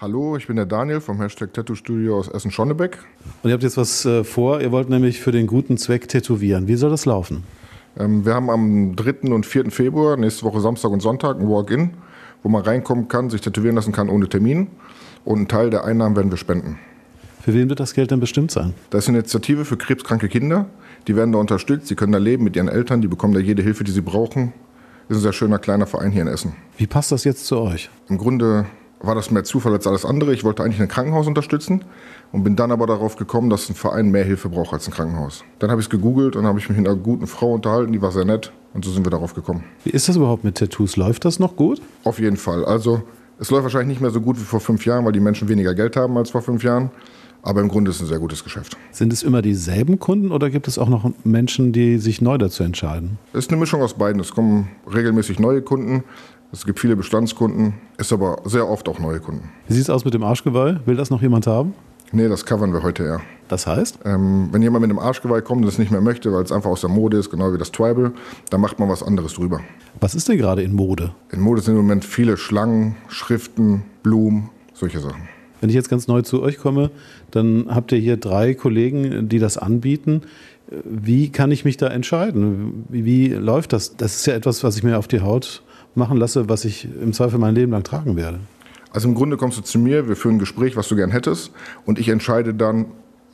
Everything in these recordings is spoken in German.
Hallo, ich bin der Daniel vom Hashtag Tattoo Studio aus Essen-Schonnebeck. Und ihr habt jetzt was vor, ihr wollt nämlich für den guten Zweck tätowieren. Wie soll das laufen? Wir haben am 3. und 4. Februar, nächste Woche Samstag und Sonntag, ein Walk-in, wo man reinkommen kann, sich tätowieren lassen kann ohne Termin. Und einen Teil der Einnahmen werden wir spenden. Für wen wird das Geld denn bestimmt sein? Das ist eine Initiative für krebskranke Kinder. Die werden da unterstützt, sie können da leben mit ihren Eltern, die bekommen da jede Hilfe, die sie brauchen. Das ist ein sehr schöner kleiner Verein hier in Essen. Wie passt das jetzt zu euch? Im Grunde war das mehr Zufall als alles andere. Ich wollte eigentlich ein Krankenhaus unterstützen und bin dann aber darauf gekommen, dass ein Verein mehr Hilfe braucht als ein Krankenhaus. Dann habe ich es gegoogelt und habe ich mich mit einer guten Frau unterhalten, die war sehr nett und so sind wir darauf gekommen. Wie ist das überhaupt mit Tattoos? Läuft das noch gut? Auf jeden Fall. Also es läuft wahrscheinlich nicht mehr so gut wie vor 5 Jahren, weil die Menschen weniger Geld haben als vor 5 Jahren. Aber im Grunde ist es ein sehr gutes Geschäft. Sind es immer dieselben Kunden oder gibt es auch noch Menschen, die sich neu dazu entscheiden? Es ist eine Mischung aus beiden. Es kommen regelmäßig neue Kunden, es gibt viele Bestandskunden, ist aber sehr oft auch neue Kunden. Wie sieht es aus mit dem Arschgeweih? Will das noch jemand haben? Nee, das covern wir heute eher. Das heißt? Wenn jemand mit dem Arschgeweih kommt und das nicht mehr möchte, weil es einfach aus der Mode ist, genau wie das Tribal, dann macht man was anderes drüber. Was ist denn gerade in Mode? In Mode sind im Moment viele Schlangen, Schriften, Blumen, solche Sachen. Wenn ich jetzt ganz neu zu euch komme, dann habt ihr hier 3 Kollegen, die das anbieten. Wie kann ich mich da entscheiden? Wie läuft das? Das ist ja etwas, was ich mir auf die Haut machen lasse, was ich im Zweifel mein Leben lang tragen werde. Also im Grunde kommst du zu mir, wir führen ein Gespräch, was du gern hättest und ich entscheide dann,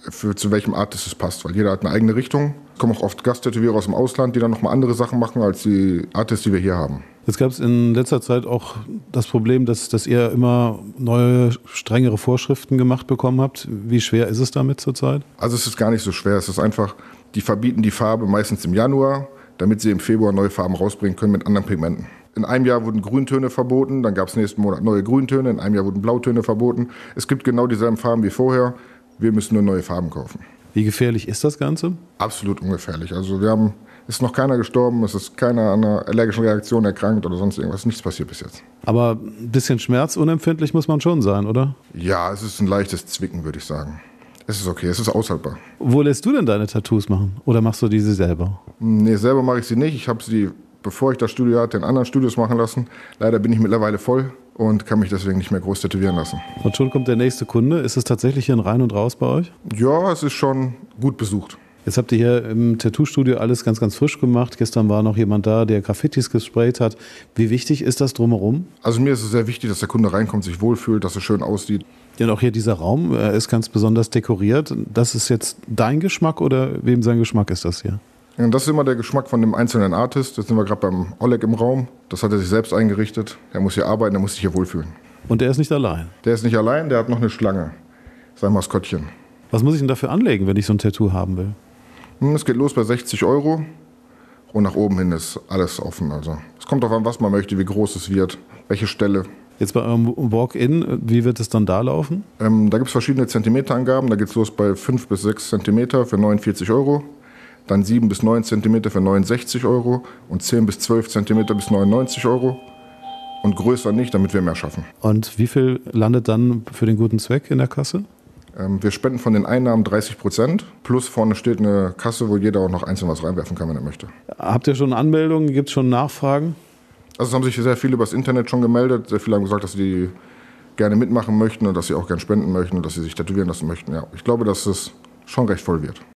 zu welchem Artist es passt, weil jeder hat eine eigene Richtung. Es kommen auch oft Gasttätowierer aus dem Ausland, die dann nochmal andere Sachen machen als die Artists, die wir hier haben. Jetzt gab es in letzter Zeit auch das Problem, dass ihr immer neue, strengere Vorschriften gemacht bekommen habt. Wie schwer ist es damit zurzeit? Also es ist gar nicht so schwer, es ist einfach, die verbieten die Farbe meistens im Januar, damit sie im Februar neue Farben rausbringen können mit anderen Pigmenten. In einem Jahr wurden Grüntöne verboten, dann gab es nächsten Monat neue Grüntöne, in einem Jahr wurden Blautöne verboten. Es gibt genau dieselben Farben wie vorher, wir müssen nur neue Farben kaufen. Wie gefährlich ist das Ganze? Absolut ungefährlich. Also ist noch keiner gestorben, es ist keiner an einer allergischen Reaktion erkrankt oder sonst irgendwas, nichts passiert bis jetzt. Aber ein bisschen schmerzunempfindlich muss man schon sein, oder? Ja, es ist ein leichtes Zwicken, würde ich sagen. Es ist okay, es ist aushaltbar. Wo lässt du denn deine Tattoos machen? Oder machst du diese selber? Nee, selber mache ich sie nicht. Ich habe sie, bevor ich das Studio hatte, in anderen Studios machen lassen. Leider bin ich mittlerweile voll und kann mich deswegen nicht mehr groß tätowieren lassen. Und schon kommt der nächste Kunde. Ist es tatsächlich hier ein Rein und Raus bei euch? Ja, es ist schon gut besucht. Jetzt habt ihr hier im Tattoo-Studio alles ganz, ganz frisch gemacht. Gestern war noch jemand da, der Graffitis gesprayt hat. Wie wichtig ist das drumherum? Also mir ist es sehr wichtig, dass der Kunde reinkommt, sich wohlfühlt, dass es schön aussieht. Ja, und auch hier dieser Raum ist ganz besonders dekoriert. Das ist jetzt dein Geschmack oder wem sein Geschmack ist das hier? Ja, das ist immer der Geschmack von dem einzelnen Artist. Jetzt sind wir gerade beim Oleg im Raum. Das hat er sich selbst eingerichtet. Er muss hier arbeiten, er muss sich hier wohlfühlen. Und der ist nicht allein? Der ist nicht allein, der hat noch eine Schlange. Sein Maskottchen. Was muss ich denn dafür anlegen, wenn ich so ein Tattoo haben will? Es geht los bei 60 € und nach oben hin ist alles offen. Also es kommt darauf an, was man möchte, wie groß es wird, welche Stelle. Jetzt bei eurem Walk-in, wie wird es dann da laufen? Da gibt es verschiedene Zentimeterangaben. Da geht es los bei 5 bis 6 Zentimeter für 49 €, dann 7 bis 9 Zentimeter für 69 € und 10 bis 12 Zentimeter bis 99 € und größer nicht, damit wir mehr schaffen. Und wie viel landet dann für den guten Zweck in der Kasse? Wir spenden von den Einnahmen 30%, plus vorne steht eine Kasse, wo jeder auch noch einzeln was reinwerfen kann, wenn er möchte. Habt ihr schon Anmeldungen? Gibt es schon Nachfragen? Also es haben sich sehr viele übers Internet schon gemeldet. Sehr viele haben gesagt, dass sie gerne mitmachen möchten und dass sie auch gerne spenden möchten und dass sie sich tätowieren lassen möchten. Ja, ich glaube, dass es schon recht voll wird.